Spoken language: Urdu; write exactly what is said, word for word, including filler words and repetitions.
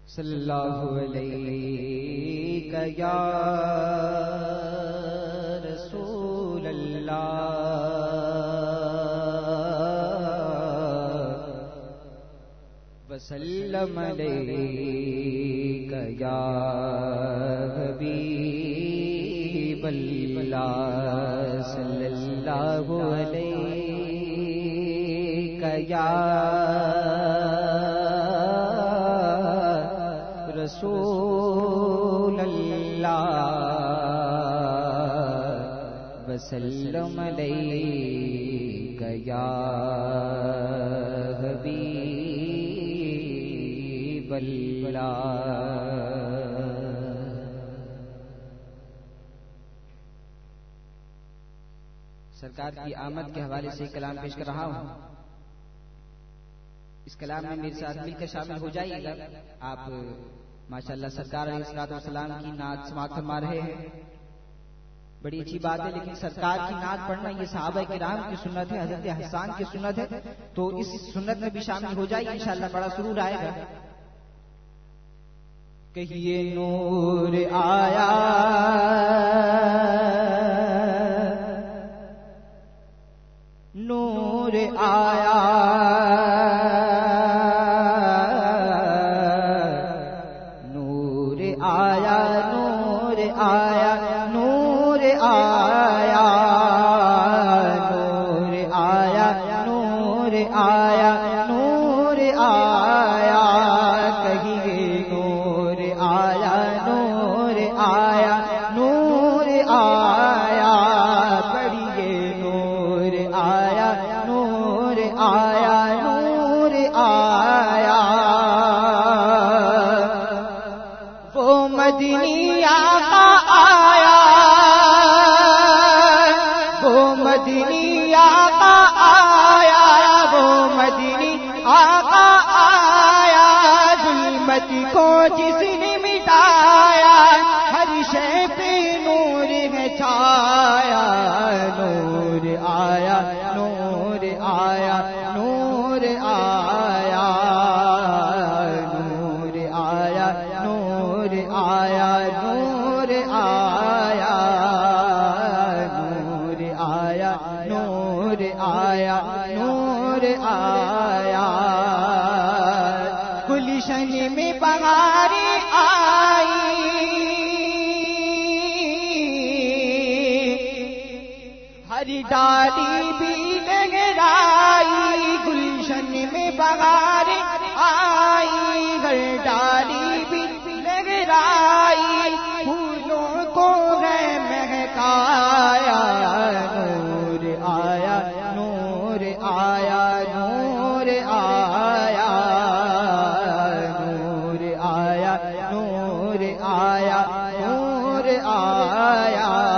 صلی اللہ علیہ یا رسول اللہ وسلم علیک یا حبیب اللہ صلی اللہ علیک یا رسول اللہ وسلم علیک یا حبیب اللہ۔ سرکار کی آمد کے حوالے سے کلام پیش کر رہا ہوں، اس کلام میں میرے ساتھ مل کر شامل ہو جائیے گا۔ آپ ماشاءاللہ سرکار علیہ الصلوۃ والسلام کی نعت سماعت فرما رہے ہیں، بڑی اچھی بات ہے، لیکن سرکار کی نعت پڑھنا یہ صحابہ کرام کی سنت ہے، حضرت حسان کی سنت ہے، تو اس سنت میں بھی شامل ہو جائیے، انشاءاللہ بڑا سرور آئے گا۔ کہیے نور آیا نور آیا نور آیا نور آیا نور آیا نور آیا نور آیا نور آیا کہیے نور آیا نور آیا نور آیا پڑھیے نور آیا نور آیا نور آیا وہ مدنی آقا آیا وہ مدنی آقا آیا وہ مدنی آقا آیا ظلمت کو جس نے مٹایا ہر شے پہ نور ہے چھایا نور آیا نور آیا نور آیا نور آیا نور آیا نور آیا نور آیا نور آیا نور آیا گلشن میں بہار آئی ہر ڈالی بھی لہرائی گلشن میں بہار آئی ہر ڈالی بھی لہرائی پھولوں کو ہے مہکایا نور آیا نور آیا نور آیا نور آیا نور آیا نور آیا